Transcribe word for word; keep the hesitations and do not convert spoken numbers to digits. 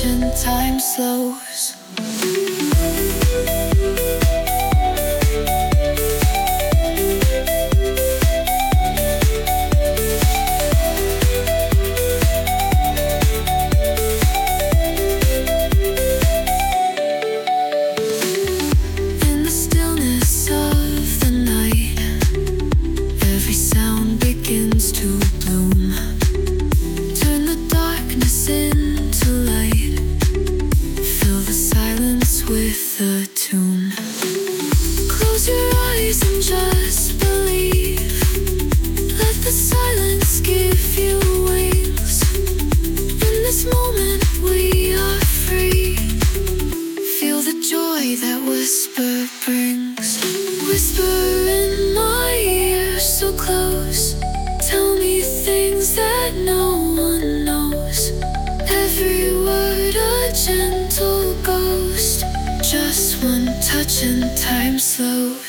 touch and time slows. In the stillness of the night, every sound begins to bloom. Turn the darkness into light, fill the silence with a tune. Close your eyes and just believe. Let the silence give you wings. In this moment we are free. Feel the joy that whisper brings. Whisper in my ear so close. Tell me things that no one knows. Every word a gentle ghost. Just one touch and time slows.